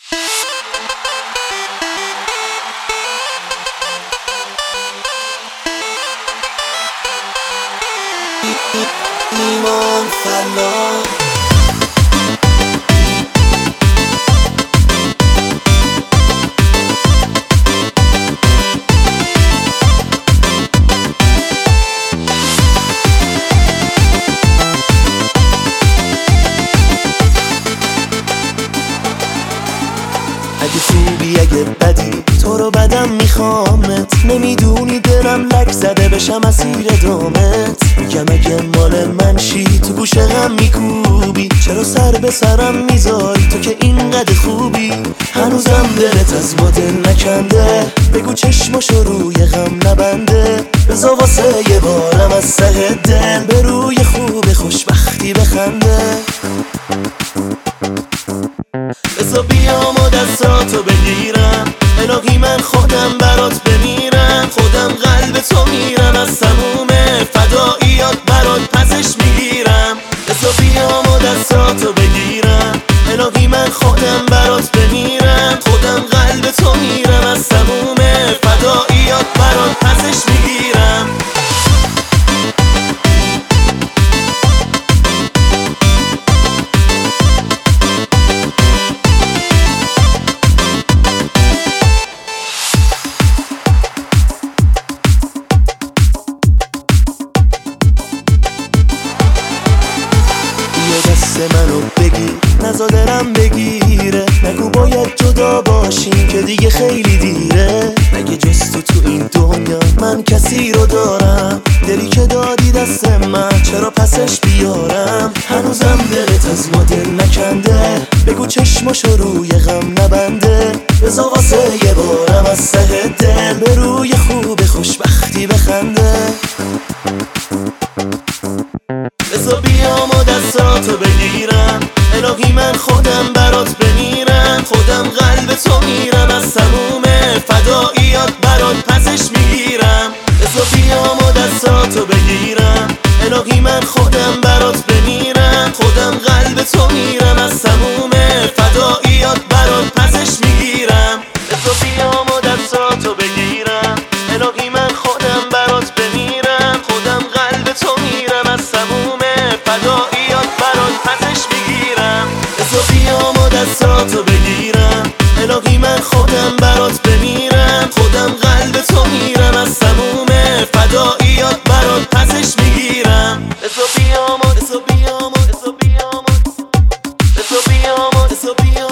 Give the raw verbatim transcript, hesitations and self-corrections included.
ایمان فلا اگه خوبی اگه بدی تو رو بدم میخوامت، نمیدونی دلم لک زده بشم اسیر دامت. میگم اگه مال من شی تو گوش غم میکوبی، چرا سر به سرم میذاری تو که اینقدر خوبی؟ هنوزم دلت از ما دل نکنده، بگو چشماشو روی غم نبنده. بزا واسه یه بارم از ته دل به روی خوب خوشبختی بخنده. بزا بیام و دستاتو بگیرم، الهی من خودم برات بمیرم. خودم قلب تو میرم، از تموم فداییات برات پسش میگیرم. بزا بیام و دستاتو بگیرم، الهی من خودم برات بمیرم. خودم قلب تو میرم، از تموم فداییات برات پسش میگیرم. دست منو بگیر، نزا دلم بگیره. نگو باید جدا باشیم که دیگه خیلی دیره. مگه جز تو تو این دنیا من کسی رو دارم؟ دلی که دادی دست من چرا پسش بیارم؟ هنوزم دلت از ما دل نکنده، بگو چشماشو روی غم نبنده. بزا واسه یه بارم از ته دل به روی خوب خوشبختی بخنده. بزا بیام و دستاتو بگیرم، الهی من خودم برات بمیرم. خودم قلب تو میرم، از تموم فداییات برات پسش میگیرم. بزا بیام و دستاتو بگیرم، الهی من خودم برات بمیرم. خودم قلب تو میرم، از تموم فداییات برات پسش میگیرم. بزا بیام و دستاتو بگیرم، الهی من خودم برات بمیرم. خودم قلب تو میرم، از تموم فداییات برات پسش میگیرم. بزا بیام و دستاتو بگیرم، الهی من خودم برات بمیرم. خودم قلب تو میرم، از تموم فداییات برات پسش میگیرم. بزا بیام و بزا بیام و بزا بیام و بزا بیام و بزا بیام